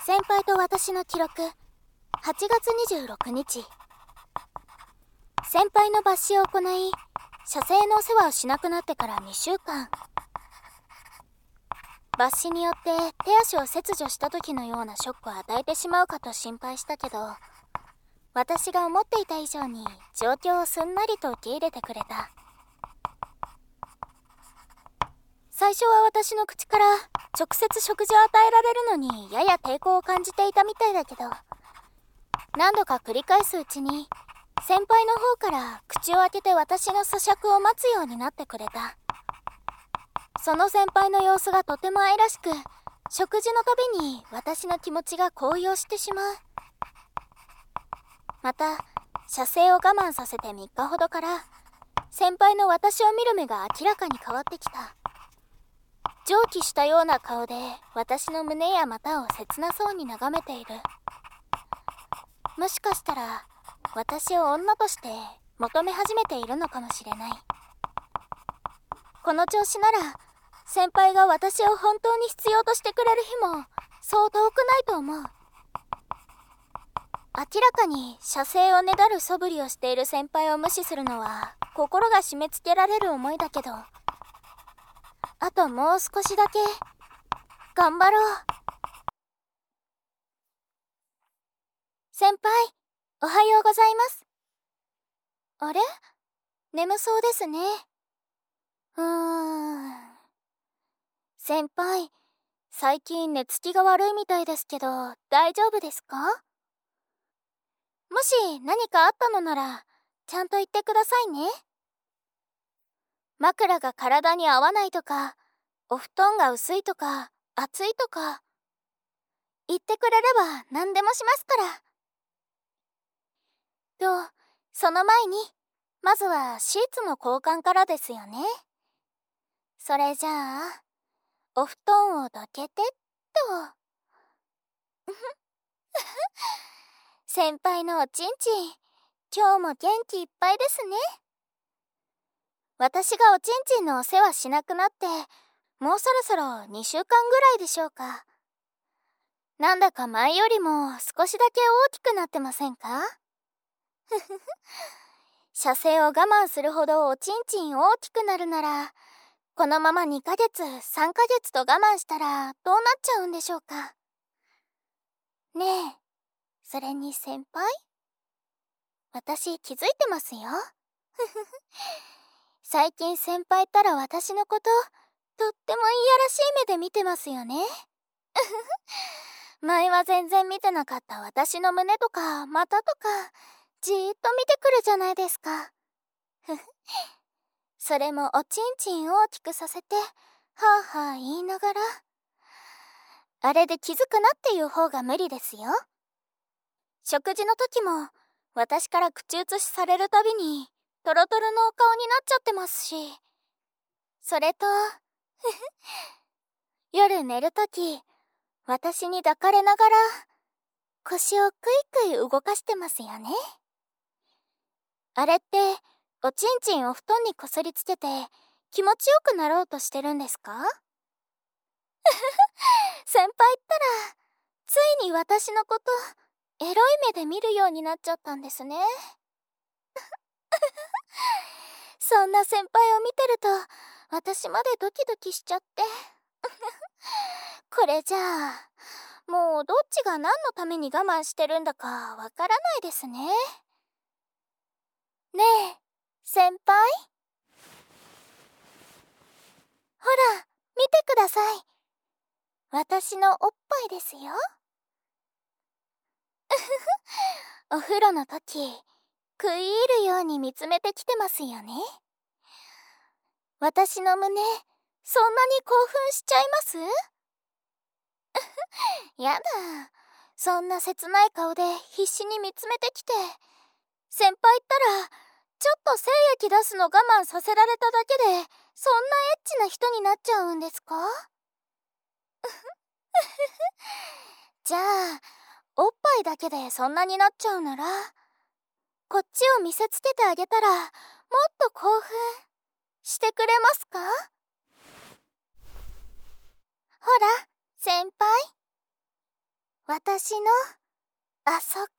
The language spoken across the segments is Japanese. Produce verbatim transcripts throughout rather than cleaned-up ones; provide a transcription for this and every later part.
先輩と私の記録はちがつにじゅうろくにち。先輩の抜歯を行い、射精のお世話をしなくなってからにしゅうかん。抜歯によって手足を切除した時のようなショックを与えてしまうかと心配したけど、私が思っていた以上に状況をすんなりと受け入れてくれた。最初は私の口から直接食事を与えられるのにやや抵抗を感じていたみたいだけど、何度か繰り返すうちに先輩の方から口を開けて私の咀嚼を待つようになってくれた。その先輩の様子がとても愛らしく、食事のたびに私の気持ちが高揚してしまう。また射精を我慢させてみっかほどから先輩の私を見る目が明らかに変わってきた。蒸気したような顔で私の胸や股を切なそうに眺めている。もしかしたら私を女として求め始めているのかもしれない。この調子なら先輩が私を本当に必要としてくれる日もそう遠くないと思う。明らかに射精をねだる素振りをしている先輩を無視するのは心が締め付けられる思いだけど、あともう少しだけ頑張ろう。先輩、おはようございます。あれ？眠そうですね。うーん。先輩、最近寝つきが悪いみたいですけど、大丈夫ですか？もし何かあったのなら、ちゃんと言ってくださいね。枕が体に合わないとか、お布団が薄いとか、暑いとか、言ってくれれば何でもしますから。と、その前に、まずはシーツの交換からですよね。それじゃあ、お布団をどけてっと。先輩のおちんちん、今日も元気いっぱいですね。私がおちんちんのお世話しなくなって、もうそろそろにしゅうかんぐらいでしょうか。なんだか前よりも少しだけ大きくなってませんか？ふふふ。射精を我慢するほどおちんちん大きくなるなら、このままにかげつ、さんかげつと我慢したらどうなっちゃうんでしょうか。ねえ、それに先輩？私気づいてますよ。ふふふ。最近先輩ったら私のこと、とってもいやらしい目で見てますよね。前は全然見てなかった私の胸とか股とか、じーっと見てくるじゃないですか。ふふ。それもおちんちん大きくさせて、はぁはぁ言いながら。あれで気づくなっていう方が無理ですよ。食事の時も、私から口移しされるたびに、トロトロのお顔になっちゃってますし。それと、ふふ。夜寝るとき、私に抱かれながら、腰をクイクイ動かしてますよね。あれって、おちんちんを布団にこすりつけて、気持ちよくなろうとしてるんですか？先輩ったら、ついに私のこと、エロい目で見るようになっちゃったんですね。そんな先輩を見てると、私までドキドキしちゃって。これじゃあ、もうどっちが何のために我慢してるんだかわからないですね。ねえ、先輩？ほら、見てください。私のおっぱいですよ。お風呂の時、食い入るように見つめてきてますよね。私の胸、そんなに興奮しちゃいます？やだ、そんな切ない顔で必死に見つめてきて、先輩ったら、ちょっと精液出すの我慢させられただけで、そんなエッチな人になっちゃうんですか？じゃあ、おっぱいだけでそんなになっちゃうなら、こっちを見せつけてあげたら、もっと興奮してくれますか？ほら、先輩。 私のあそこ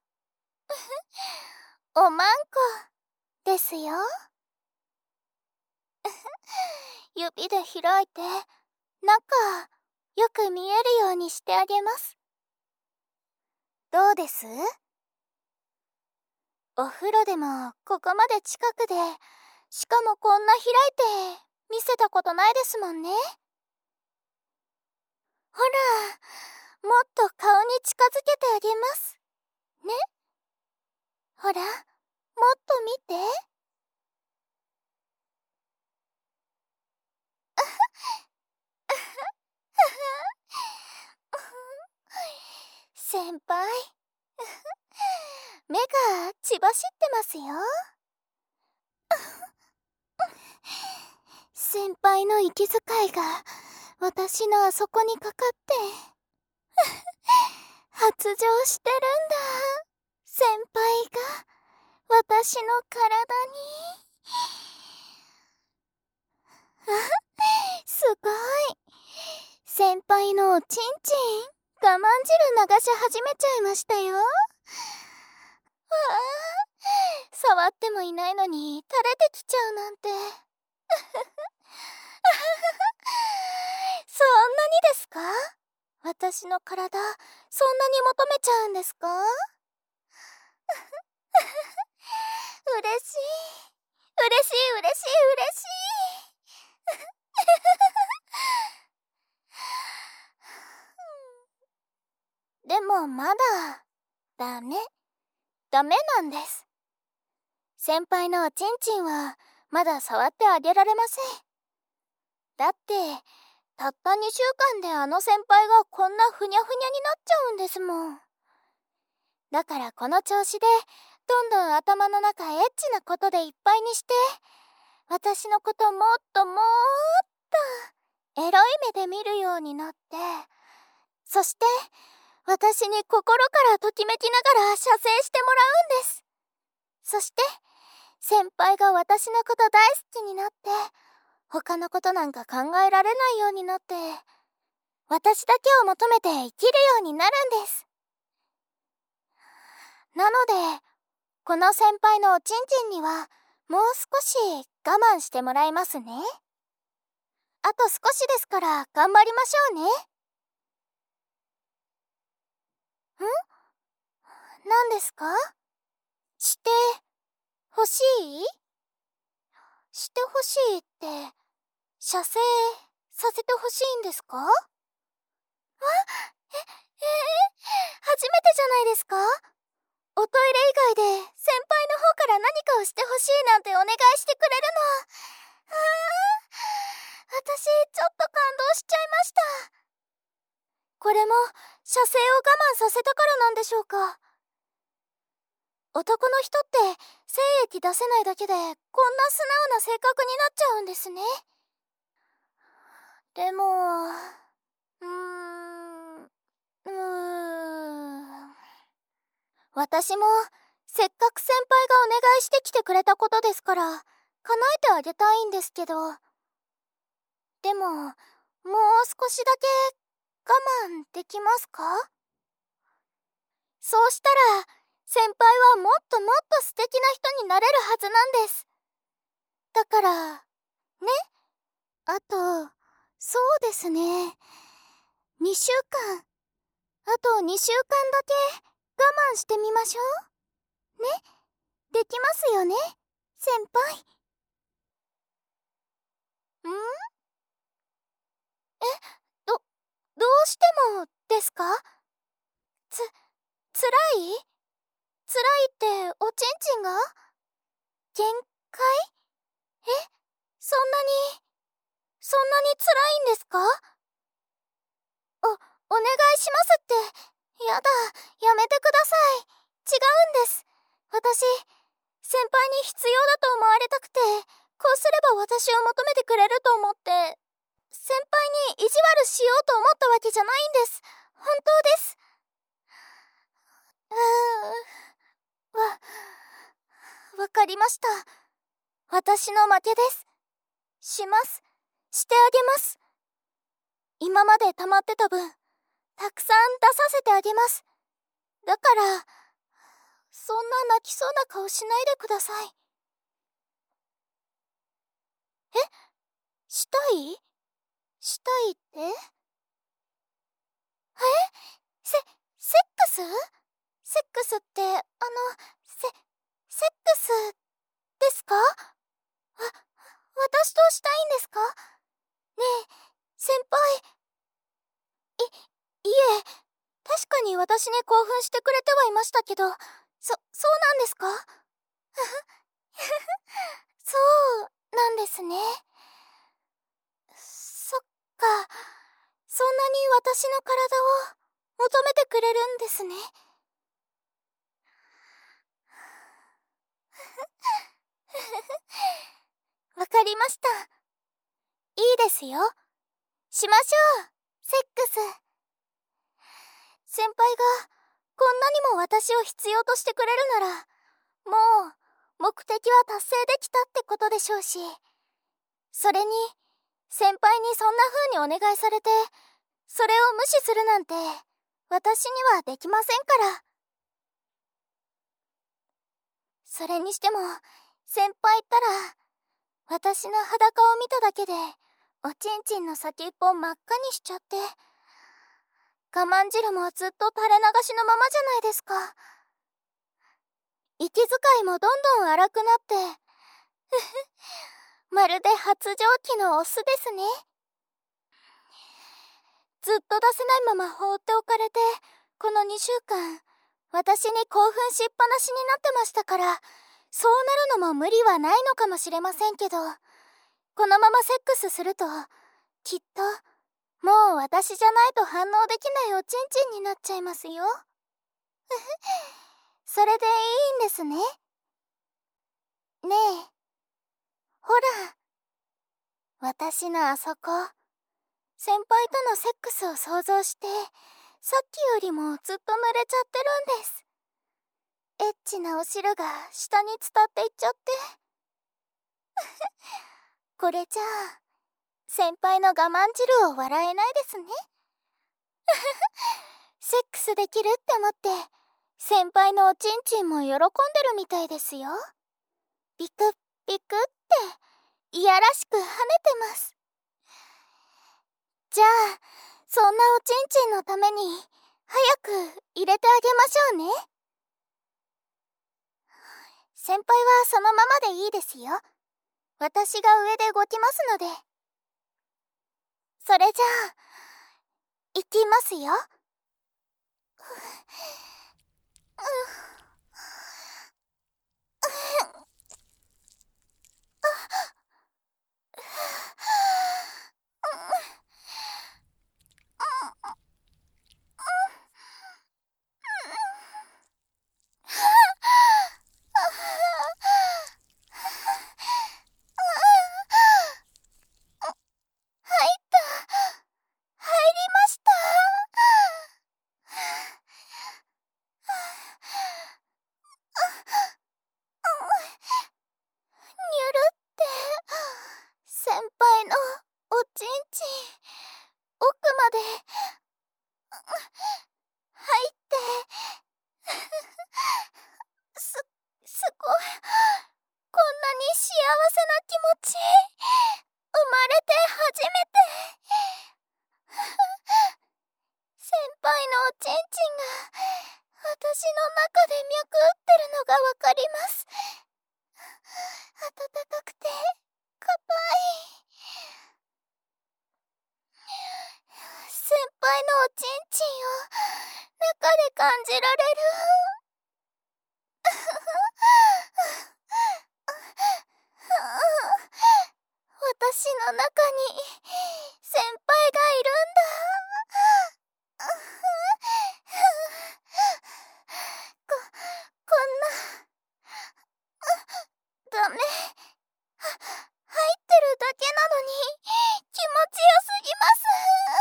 おまんこですよ。指で開いて中よく見えるようにしてあげます。どうです？お風呂でもここまで近くで、しかもこんな開いて見せたことないですもんね。ほら、もっと顔に近づけてあげますね。ほら、もっと見て。先輩目が血走ってますよ。先輩の息遣いが私のあそこにかかって発情してるんだ。先輩が私の体に。あ、すごい。先輩のおちんちん我慢汁流し始めちゃいましたよ。わあ、触ってもいないのに垂れてきちゃうなんて。そんなにですか？私の体、そんなに求めちゃうんですか？嬉しい。嬉しい嬉しい嬉しい。でもまだ、ダメ。ダメなんです。先輩のおちんちんは、まだ触ってあげられません。だって、たったにしゅうかんであの先輩がこんなふにゃふにゃになっちゃうんですもん。だからこの調子で、どんどん頭の中エッチなことでいっぱいにして、私のこともっともっとエロい目で見るようになって、そして私に心からときめきながら射精してもらうんです。そして先輩が私のこと大好きになって、他のことなんか考えられないようになって、私だけを求めて生きるようになるんです。なので、この先輩のおちんちんにはもう少し我慢してもらいますね。あと少しですから頑張りましょうね。ん？何ですか？して欲しい？して欲しいって、射精させて欲しいんですか？あ、え、えー、初めてじゃないですか？おトイレ以外で先輩の方から何かをしてほしいなんてお願いしてくれるの。ああ、私ちょっと感動しちゃいました。これも射精を我慢させたからなんでしょうか。男の人って精液出せないだけでこんな素直な性格になっちゃうんですね。でも、うーん、うーん。私もせっかく先輩がお願いしてきてくれたことですから叶えてあげたいんですけど、でももう少しだけ我慢できますか？そうしたら先輩はもっともっと素敵な人になれるはずなんです。だからね、あとそうですね、にしゅうかん、あとにしゅうかんだけ我慢してみましょうね。できますよね、先輩。ん？え、ど、どうしてもですか？つ、つらい？つらいっておちんちんが？限界？え、そんなに、そんなにつらいんですか？お、お願いしますって。やだ、やめてください。違うんです。私、先輩に必要だと思われたくて、こうすれば私を求めてくれると思って、先輩に意地悪しようと思ったわけじゃないんです。本当です。うーん、わ、わかりました。私の負けです。します。してあげます。今まで溜まってた分、たくさん出させてあげます。だから、そんな泣きそうな顔しないでください。え？したい？したいって？え？セ、セックス？セックスって、あの、セ、セックスですか？わ、私としたいんですか？ねえ、先輩。い、いえ、確かに私に興奮してくれてはいましたけど、そ、そうなんですか？そうなんですね。そっか、そんなに私の体を求めてくれるんですね。わかりました。いいですよ。しましょう、セックス。先輩がこんなにも私を必要としてくれるなら、もう目的は達成できたってことでしょうし、それに先輩にそんな風にお願いされて、それを無視するなんて私にはできませんから。それにしても先輩ったら、私の裸を見ただけでおちんちんの先っぽを真っ赤にしちゃって、我慢汁もずっと垂れ流しのままじゃないですか。息遣いもどんどん荒くなってまるで発情期のオスですね。ずっと出せないまま放っておかれて、このにしゅうかん私に興奮しっぱなしになってましたから、そうなるのも無理はないのかもしれませんけど、このままセックスするときっともう私じゃないと反応できないおちんちんになっちゃいますよ。それでいいんですね。ねえ、ほら、私のあそこ、先輩とのセックスを想像して、さっきよりもずっと濡れちゃってるんです。エッチなお汁が下に伝っていっちゃって。これじゃあ、先輩の我慢汁を笑えないですね。セックスできるって思って、先輩のおちんちんも喜んでるみたいですよ。ビクッビクっていやらしく跳ねてます。じゃあそんなおちんちんのために早く入れてあげましょうね。先輩はそのままでいいですよ。私が上で動きますので。それじゃあ行きますよ。先輩のおちんちん奥まで入ってす、すごい、こんなに幸せな気持ち生まれて初めて。先輩のおちんちんが私の中で脈打ってるのがわかります。温かくて硬い。先輩のおちんちんを中で感じられる。私の中に先輩がいるんだ。こ、こんな、ダメ。入ってるだけなのに気持ちよすぎます。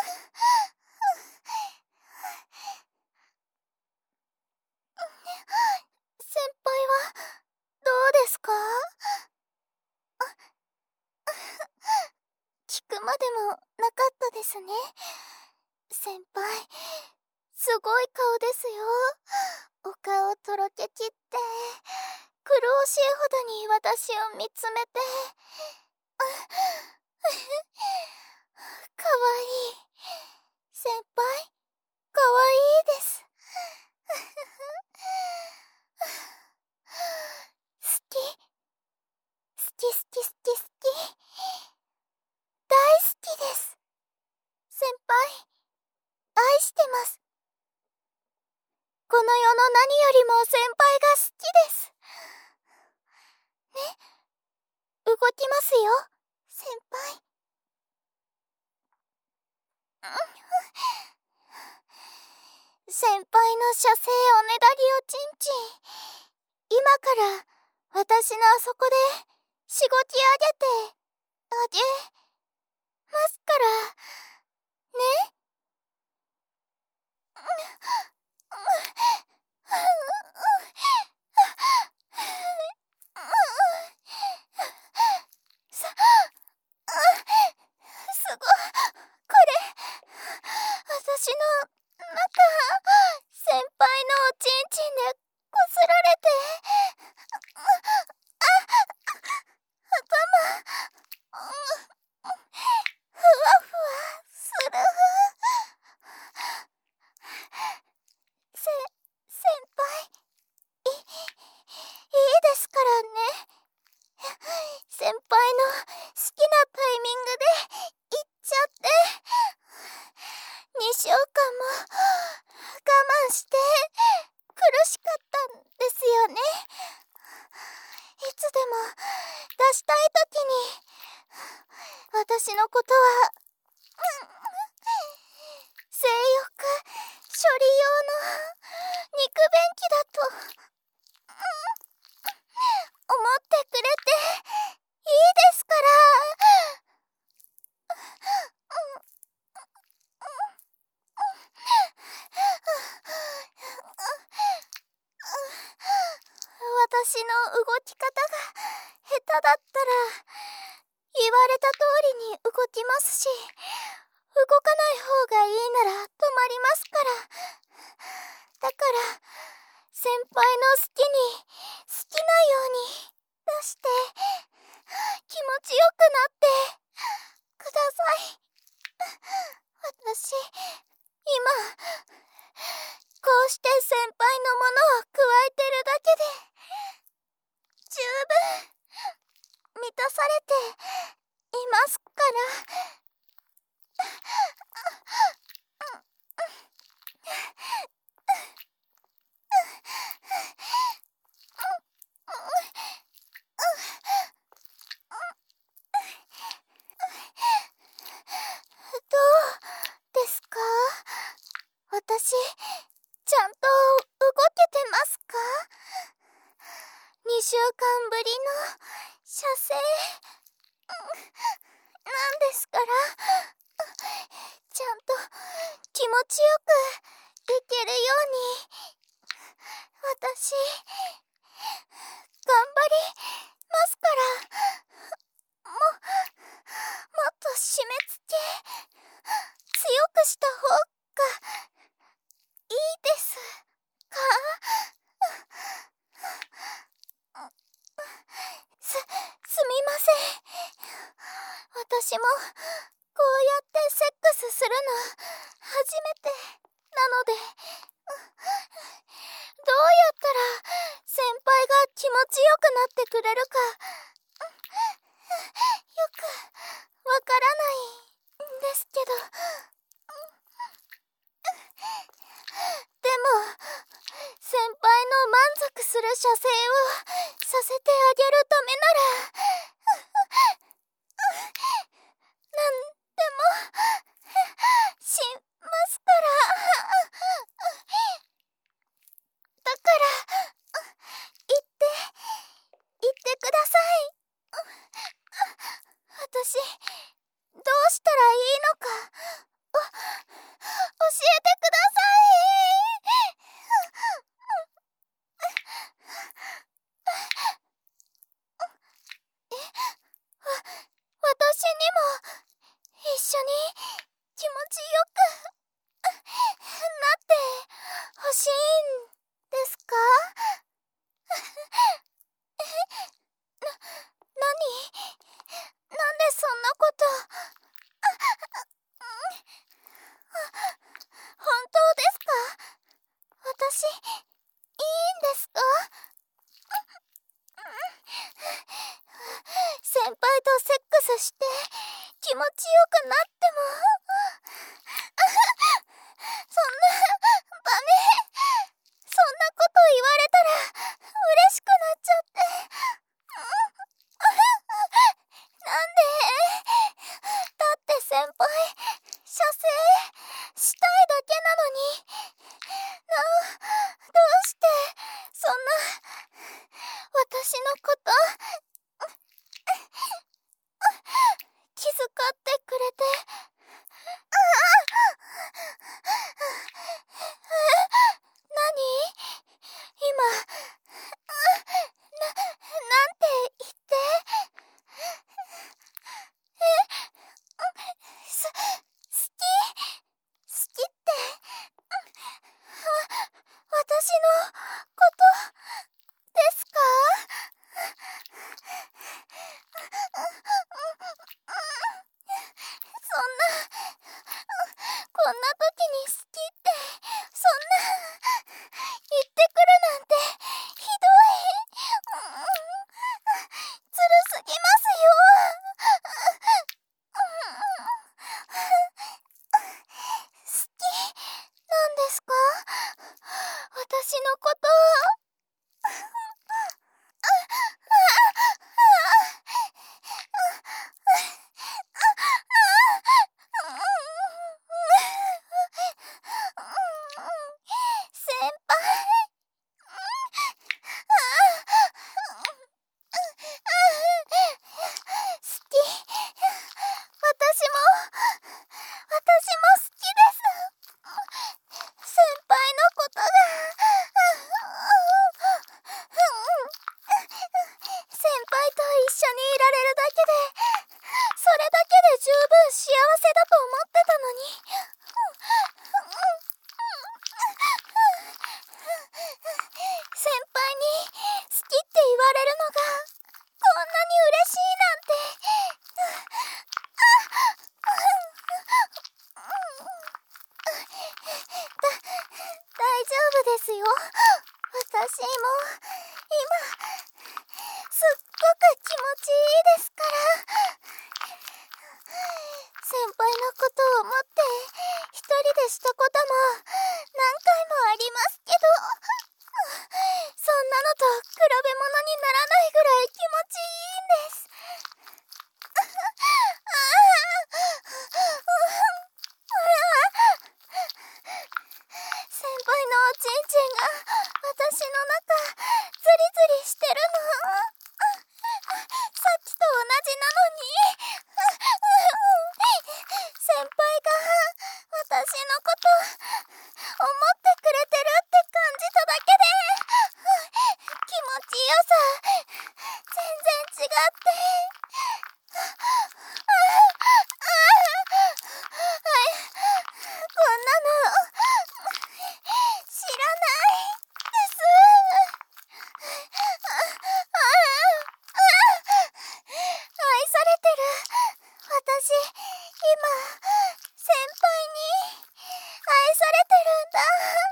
先輩はどうですか？聞くまでもなかったですね。先輩、すすごい顔ですよ。お顔とろけきって苦しいほどに私を見つめてかわいい。先輩、かわいいです。好き、好き好き好き好き。大好きです。先輩、愛してます。この世の何よりも先輩が好きです。ね、動きますよ、先輩。先輩の射精おねだりおちんちん、今から私のあそこでしごき上げてあげますからね。す、すごい、これ私の中、先輩のおちんちんでこすられて、あ、頭、ふわふわする。せ、先輩、い、いいですからね。先輩の好きなタイミングで行っちゃって、にしゅうかんも我慢して苦しかったんですよね。いつでも出したいときに私のことは性欲処理用の肉便器だと思ってくれていいですから。私の動き方が下手だったら言われた通りに動きますし、動かない方がいいなら止まりますから。だから先輩の好きに好きなように出して気持ちよくなってください。私今こうして先輩のものを加えてるだけで十分満たされていますから。どうですか？私ちゃんと動けてますか？にしゅうかんぶりの射精なんですから、ちゃんと気持ちよくいけるように私頑張りますから。も、もっと締め付け強くした方がいいですか？す、すみません。私もこうやってセックスするの初めてなので、どうやったら先輩が気持ちよくなってくれるかよくわからないんですけど。でも先輩の満足する射精をさせてあげるためならなんでもしますから。だから言って言ってください。私どうしたらいいのかお教えてください。 ちよくなってもそんな、ダメ。そんなこと言われたら嬉しくなっちゃって。なんで？だって先輩、射精したいだけなのに、な、どうしてそんな私のこと気遣ってくれて。何？今、な、なんて言って？え、す、好き？好きって、わ、私のことですか？そんな、こんな時に好きって、そんな、言ってくるなんて、ひどい。ずるすぎますよ。好きなんですか？私のこと。先輩。好き。私も、私も好きです。先輩のことが。先輩と一緒にいられるだけで、それだけで十分幸せだと思ってたのに。先輩に好きって言われるのがこんなに嬉しいなんて。だ、大丈夫ですよ。私も今すっごく気持ちいいですから。先輩のことを思って一人でしたことも何回もありますけど、そんなのと比べ物にならないぐらい気持ちいいんです。先輩のおちんちんが私の中ズリズリしてるの。さっきと同じなのに。先輩が私のこと思ってくれてるって感じただけで気持ちよさ全然違って。こんなの知らないです。愛されてる。私今先輩に愛されてるんだ。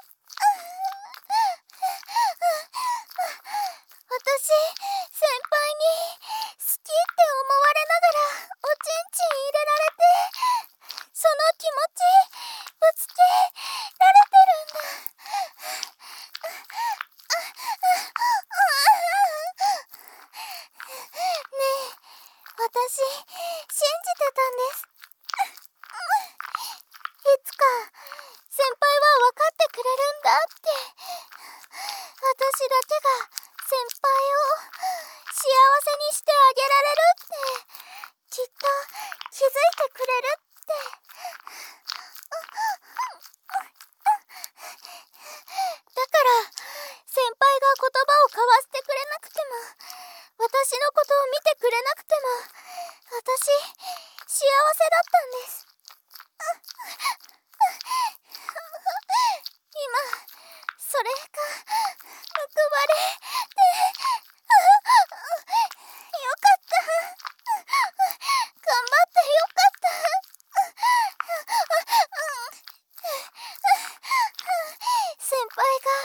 私先輩に好きって思われながらおちんちん入れられて、その気持ちぶつけられてるんだ。ねえ、私信じてたんです。いつか先輩は分かってくれるんだって。私だけが先輩を幸せにしてあげられるって、きっと気づいてくれるって。だから先輩が言葉を交わしてくれなくても、私のことを見てくれなくても、私幸せだったんです。今それが報われてよかった。頑張ってよかった。先輩が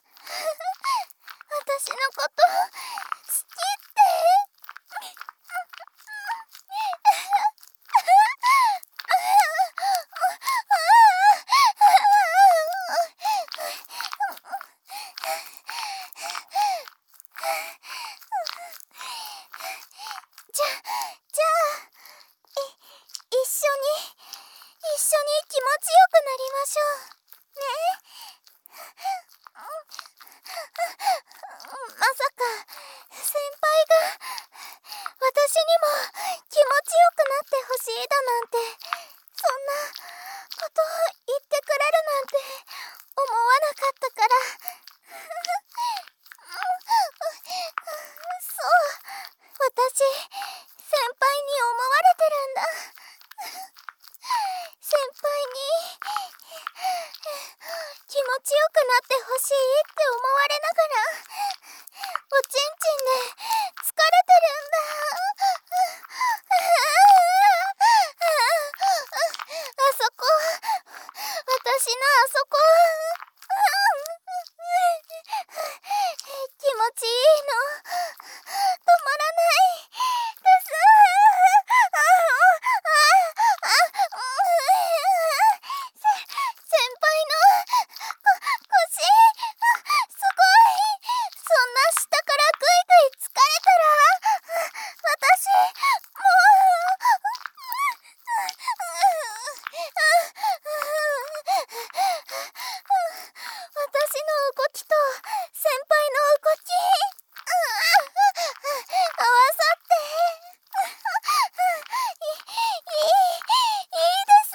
私のこと好きって。 持ちよくなってほしいって思われながら、おちんちんで疲れてるんだ。あそこ、私のあそこ、気持ちいいの、止まらないです。先輩の腰、すごい。そんな下からグイグイ疲れたら、私、もう、私の動きと先輩の動き、合わさって、い、いい、いいです。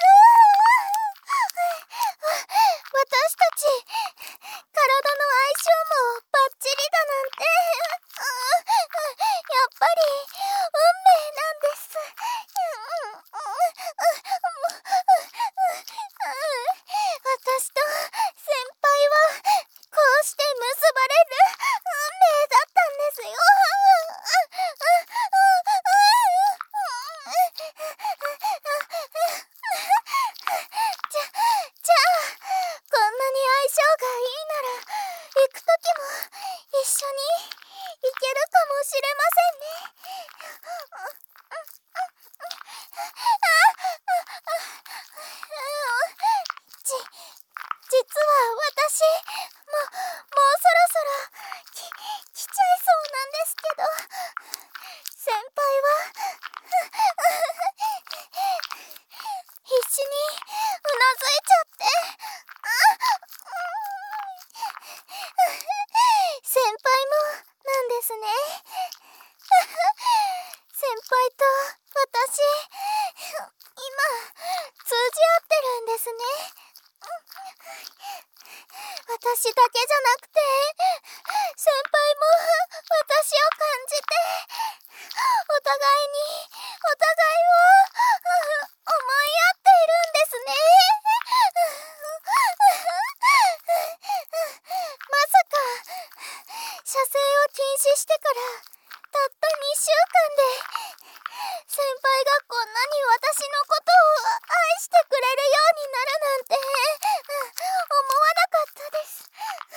私たち、体の相性もバッチリだなんて、やっぱり運命なんです。私と先輩はこうして結ばれる運命だったんですよ。じゃ、じゃあ、こんなに相性がいいなら、行くときも一緒に行けるかもしれませんね。じ、実は私、も、もうそろそろ、き、来ちゃいそうなんですけど、先輩は、必死にうなずいちゃって、先輩もなんですね。先輩と私、今、通じ合ってるんですね。私だけじゃなくて、先輩も私を感じて、お互いにお互いを思い合っているんですね。まさか、射精を禁止してからたったにしゅうかんで、先輩がこんなに私のことを愛してくれるようになるなんて思わなかったです。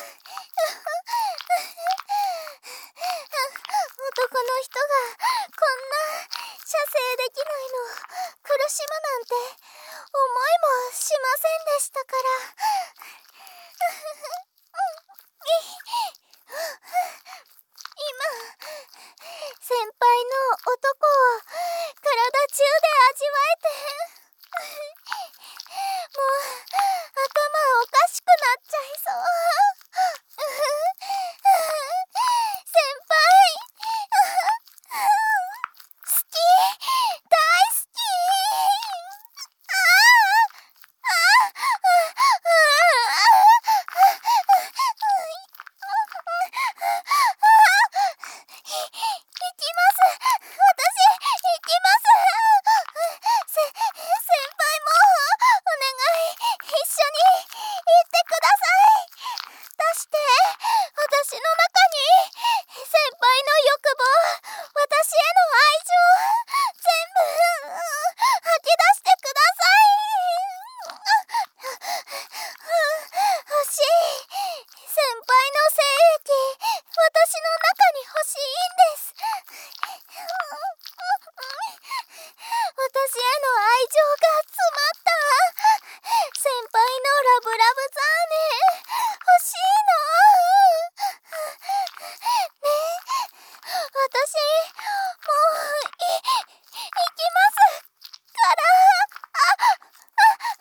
男の人がこんな射精できないの苦しむなんて思いもしませんでしたから。今、先輩の男を体中で味わえて、もう頭おかしくなっちゃいそう。先輩、好き、大好き。ああ、あ行きます。私、行きます。せ、先輩も、お願い、一緒に行ってください。出して、私の中に、先輩の欲望、私への愛情、全部、吐き出してください。欲しい。先輩の精液、私の中に欲しいんです。私への愛情が詰まった先輩のラブラブザーネ欲しいの。ね、私もうい行きますから。あ、あ、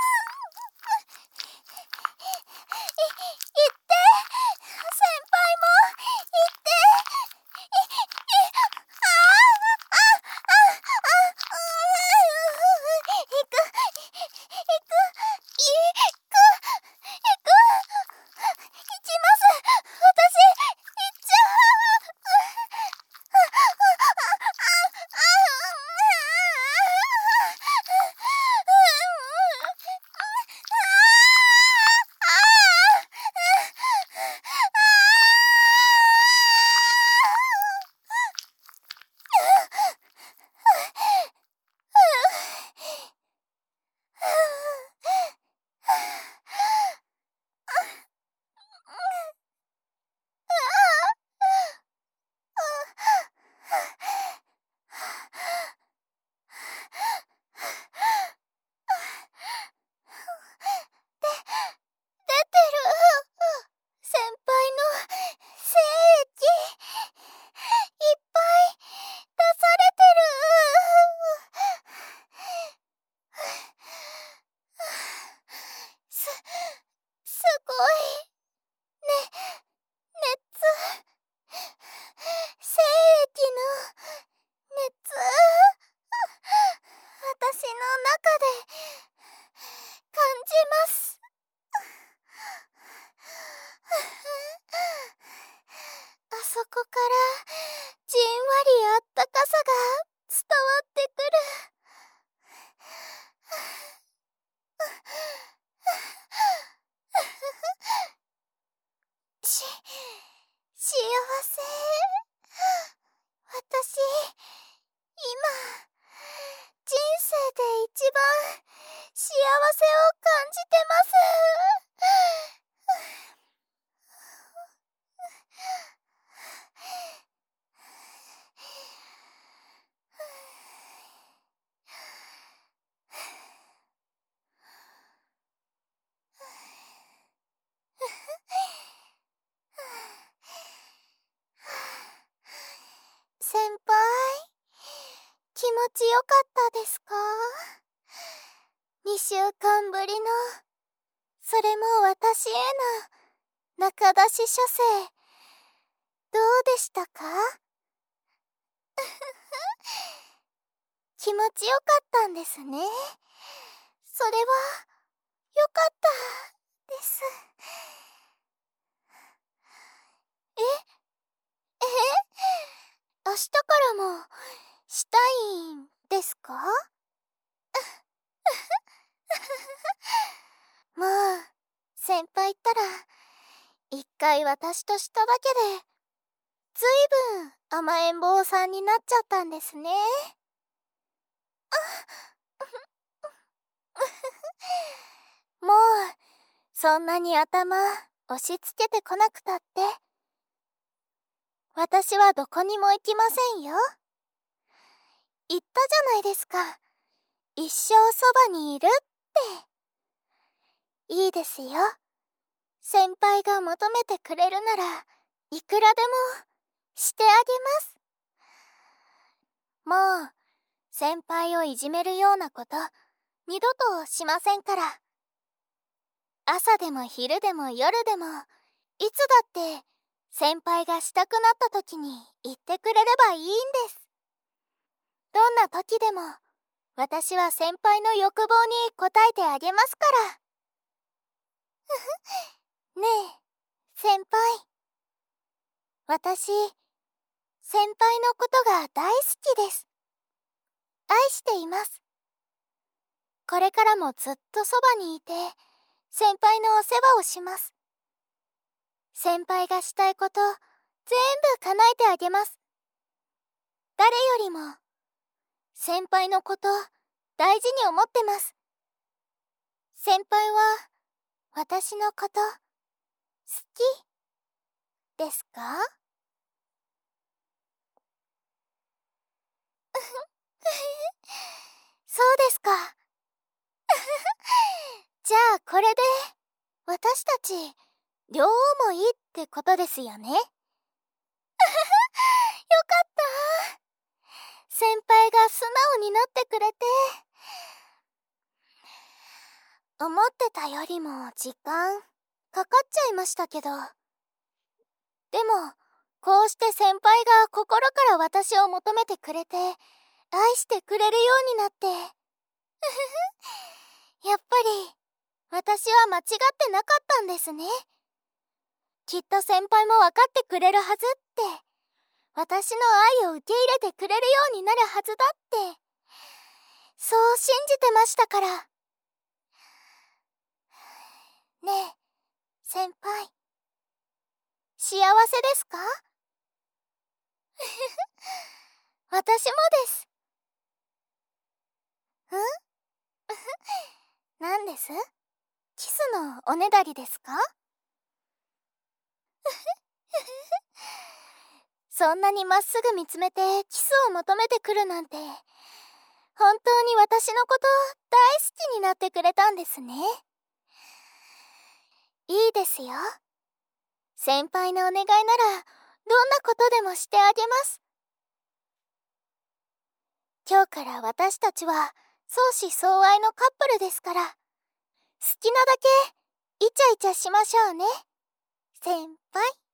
い、行って、先輩も行って、い、い、ああ、あ、あ、あ、行く、行く、行く、行く、行きます。私、行っちゃう。ああ、 せ。私、今、人生で一番幸せを感じてます。先輩、気持ちよかったですか？にしゅうかんぶりの、それも私への仲出し書生、どうでしたか？気持ちよかったんですね。それは、よかったです。ええ明日からもしたいんですか？もう、先輩ったら、一回私としただけで、ずいぶん甘えん坊さんになっちゃったんですね。もう、そんなに頭押し付けてこなくたって。私はどこにも行きませんよ。言ったじゃないですか。一生そばにいるって。いいですよ。先輩が求めてくれるなら、いくらでもしてあげます。もう、先輩をいじめるようなこと、二度としませんから。朝でも昼でも夜でも、いつだって先輩がしたくなった時に言ってくれればいいんです。どんな時でも、私は先輩の欲望に応えてあげますから。ねえ、先輩。私、先輩のことが大好きです。愛しています。これからもずっとそばにいて、先輩のお世話をします。先輩がしたいこと、全部叶えてあげます。誰よりも、先輩のこと、大事に思ってます。先輩は、私のこと、好き、ですか？そうですか。じゃあこれで、私たち、両思いってことですよね。よかった。先輩が素直になってくれて。思ってたよりも時間かかっちゃいましたけど。でも、こうして先輩が心から私を求めてくれて、愛してくれるようになって。やっぱり、私は間違ってなかったんですね。きっと先輩も分かってくれるはずって。私の愛を受け入れてくれるようになるはずだって。そう信じてましたから。ねえ、先輩。幸せですか？私もです。ん？何です？キスのおねだりですか？そんなにまっすぐ見つめてキスを求めてくるなんて、本当に私のこと大好きになってくれたんですね。いいですよ。先輩のお願いなら、どんなことでもしてあげます。今日から私たちは相思相愛のカップルですから、好きなだけイチャイチャしましょうね、先輩。